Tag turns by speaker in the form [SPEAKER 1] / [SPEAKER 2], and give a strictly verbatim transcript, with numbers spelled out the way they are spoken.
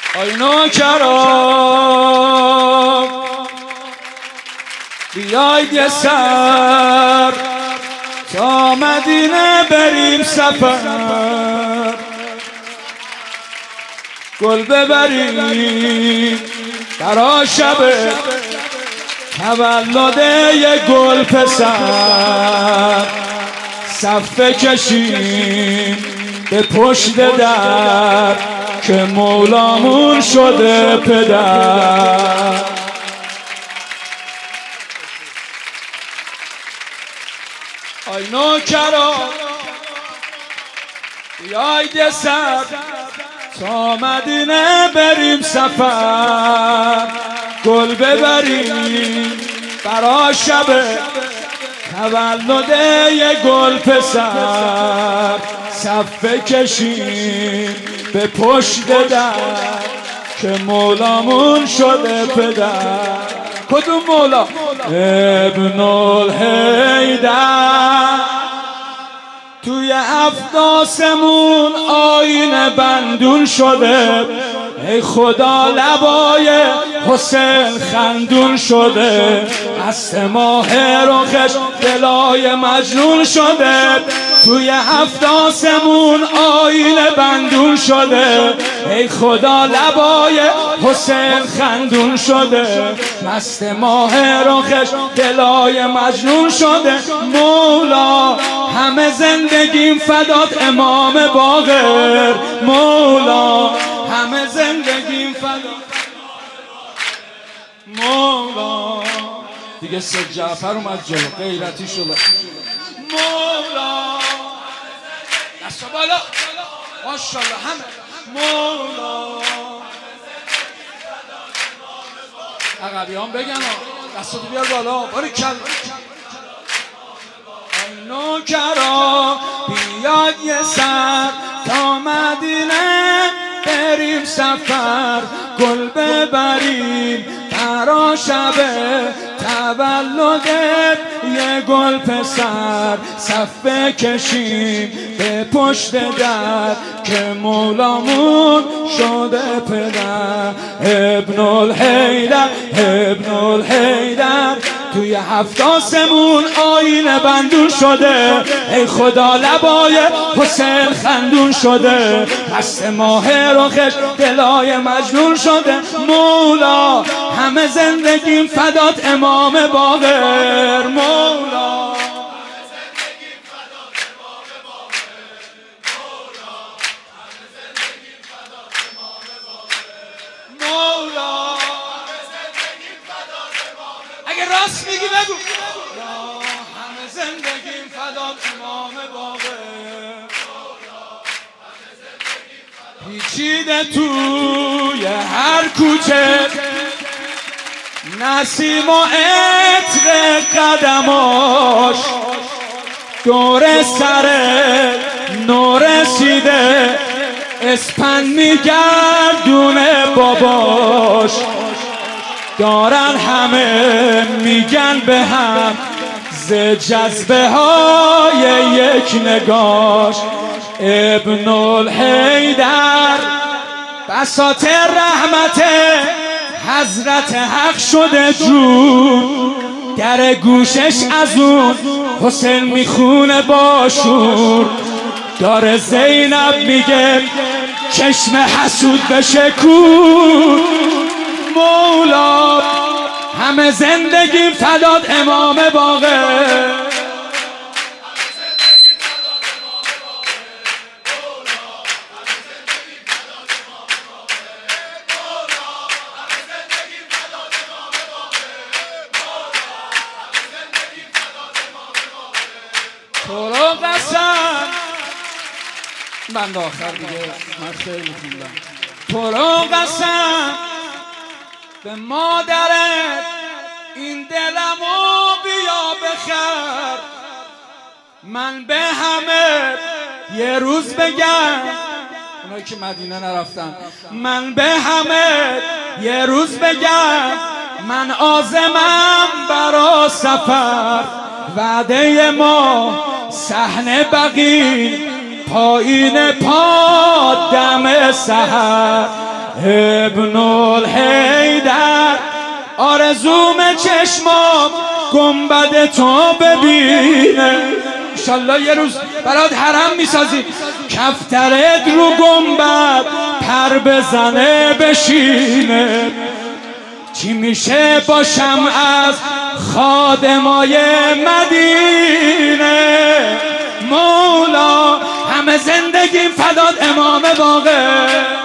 [SPEAKER 1] آی نوکران بیاید یه سر تا مدینه بریم سفر، گل ببریم برا شب تولد یه گل پسر، صفه کشیم به پشت در که مولامون شده پدر. آی نوکران بیاید یه سر تا مدینه بریم سفر، گل ببریم برا شب تولد یه گل پسر، صفه کشیم به پشت در که مولامون شده پدر. کدوم مولا؟ ابن الحیدر. توی هفت آسمون آینه بندون شده، ای خدا لبای حسین خندون شده، مست ماه رخش دلای مجنون شده. توی هفت آسمون آینه بندون شده، ای خدا لبای حسین خندون شده، مست ماه رخش دلای مجنون شده. مولا همه زندگیم فدات امام باقر، مولا همه زندگیم فدات مولا. دیگه سید جعفر اومد جلو، غیرتی شده. مولا دستا بالا ماشاءالله همه. مولا عقبیان بگن دستا بیار بالا باریکلا. آی نوکران بیاد یه سر تا مدینه بریم سفر، گل ببریم برا شب تولدت یه گل پسر، صفه کشیم به پشت در که مولامون شده پدر. ابن الحیدر ابن الحیدر توی هفت آسمون آینه بندون شده، ای خدا لبای حسین خندون شده، مست ماه رخش دلای مجنون شده. مولا همه زندگیم فدات امام باقر، مولا راست میگی بگو. همه زندگیم فدات امام باقر، پیچیده توی هر کوچه نسیم و عطر قدماش، دور سر نو رسیده اسپند میگردونه باباش، دارن همه میگن به هم ز جذبه های یک نگاش. ابن الحیدر بساط رحمت حضرت حق شده جون، در گوشش از اون حسین میخونه باشور، داره زینب میگه چشم حسود بشه کور. مولا همه زندگیم فدات امام باقر، تو رو قسم بند آخر دیگه من خیلی خوندم. تو رو قسم به مادرت این دلمو بیا بخر، من به همه یه روز بگم، اونایی که مدینه نرفتن، من به همه یه روز بگم من عازمم برا سفر، وعده ما صحنه بقی پایین پا دم سحر. ابن الحیدر آرزوم چشمام گنبد تو ببینه. انشالله یه روز برات حرم میسازی، کفترت رو گنبد پر بزنه بشینه. چی میشه باشم از خادمای مدینه؟ مولا همه زندگی فدات امام باقر.